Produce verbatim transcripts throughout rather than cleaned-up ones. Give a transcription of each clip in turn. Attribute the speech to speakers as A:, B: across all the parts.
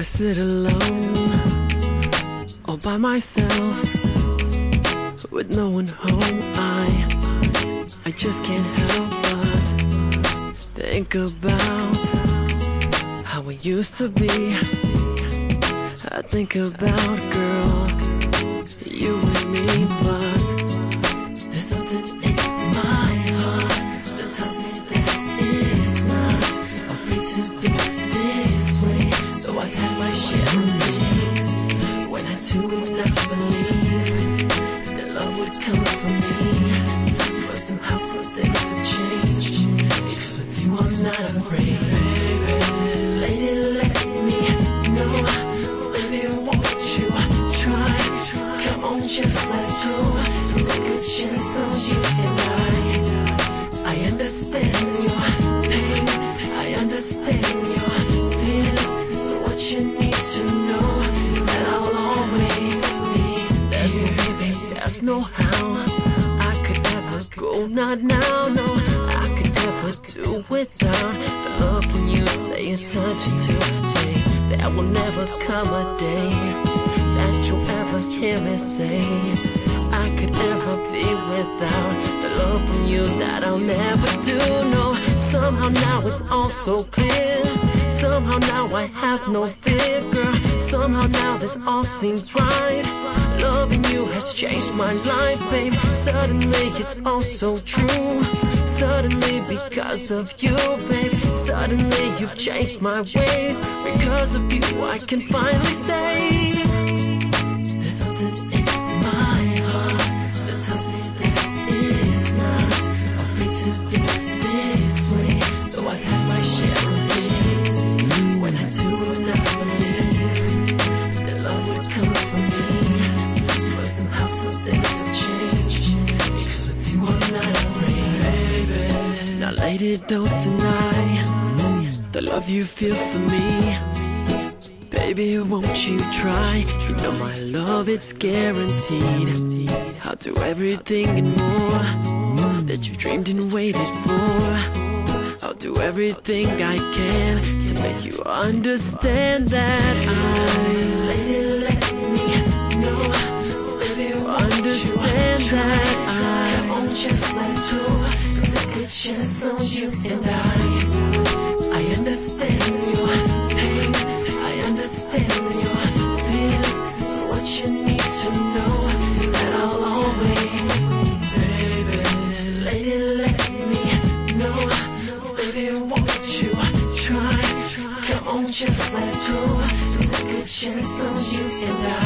A: sit alone, all by myself, with no one home. I, I just can't help but think about how we used to be. I think about, girl, you and me, but there's something in my heart that tells me that it's not okay to be this way. So I've had my share of days when I too would not believe that love would come from me, but somehow some things have changed, because with you I'm not afraid. Baby, lady, let me know. Baby, won't you try? Come on, just let go. Take a chance on you and I. I understand your pain, I understand your fears. So what you need to know is that I'll always be. There's no baby, there's no how I could ever go, not now, no. I could never do without the love when you say you touch it to me. There will never come a day that you'll ever hear me say I could ever be without the love from you that I'll never do, no. Somehow now it's all so clear. Somehow now I have no fear, girl. Somehow now this all seems right. Loving you has changed my life, babe. Suddenly it's all so true. Suddenly because of you, babe. Suddenly you've changed my ways. Because of you I can finally say there's something in my heart that tells me that it's not okay to be this way. So I've had my share of days when I too would not believe that love would come from me, but somehow some things have changed, because with you I'm not afraid. Baby, now lady, don't deny the love you feel for me. Baby, won't you try? You know my love, it's guaranteed. I'll do everything and more that you dreamed and waited for. I'll do everything I can to make you understand that I lady, let me know. Baby, understand that I won't just let go. Take a chance on you and I. I understand your pain, I understand your fears. So what you need to know is that I'll always, baby, lady, let me know. Baby, won't you try? Come on, just let go. Take a chance on you and I.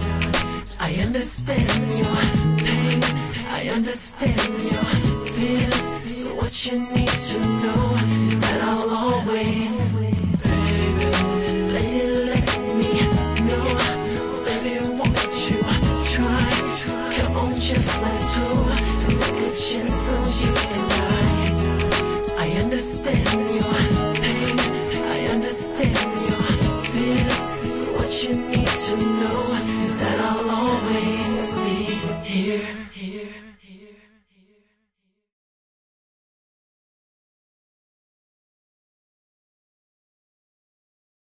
A: I understand your pain, I understand your fears. So what you need to know is that I'll always, baby, lady, let me know. Baby, won't you try? Come on, just let go. Take a chance on you and I. I understand your